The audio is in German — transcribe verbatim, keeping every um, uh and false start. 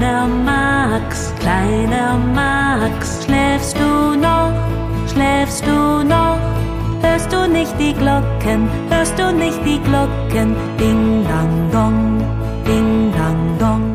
Kleiner Max, kleiner Max, schläfst du noch, schläfst du noch? Hörst du nicht die Glocken, hörst du nicht die Glocken? Ding dang dong, ding dang dong.